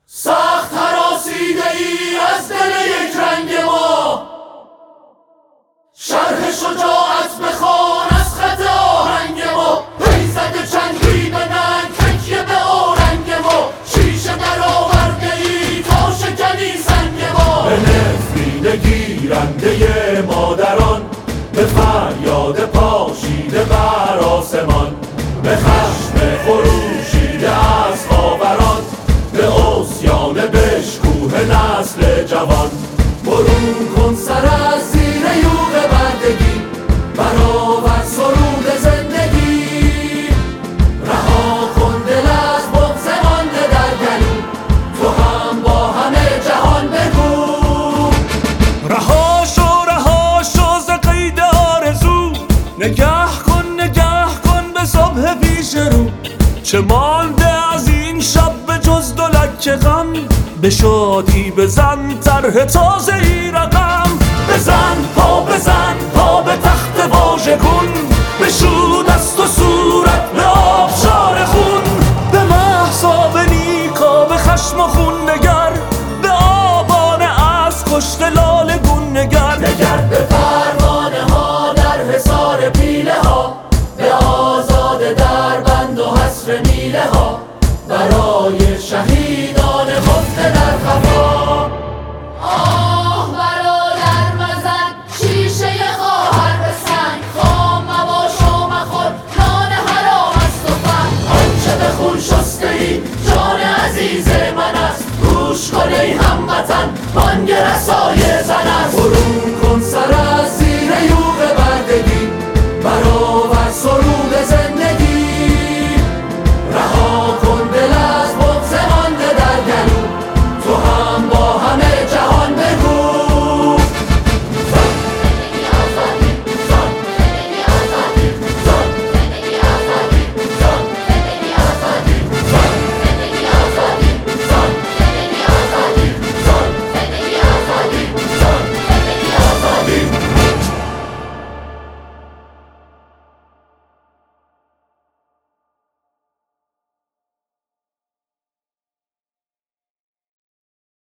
سخت هراسیده ای از دل یک رنگ ما، شرح شجاعت بخوان از خط آهنگ ما. پیزد چنگی به ننگ تکیه به آرنگ ما، شیشه در آورده ای تا شکنی سنگ ما. به نفرین گیرنده مادران، به فریاد پاشیده بر آسمان، به خشم خروشیده از خاوران، به عصیان بشکوه نسل جوان. برون کن سر از زیر یوغ بردگی، برآور سرود زندگی. رها کن دل از بغض مانده در گلو، تو هم با همه جهان بگو. رها شو ز قید آرزو، نگه کن به صبح پیش رو. چه مانده از این شب به جز دو لکه غم، به شادی بزن طرح تازه ای رقم. بزن پا به تخت واژگون، بشو دست و صورت به آبشار خون. به مهسا به نیکا به خشم و خون نگر، به آبان از کشته لاله گون نگر. نگر به پروانه ها در حصار پیله ها، به آزاده در بند و حصر میله ها. برای شهیدان خفته در خفا، آه برادر مزن شیشه خواهر به سنگ. خام مباش و مخور نان حرام است و فن. آنچه به خون شسته ای جان عزیز من است، گوش کن ای هموطن بانگ رسای زن است. برون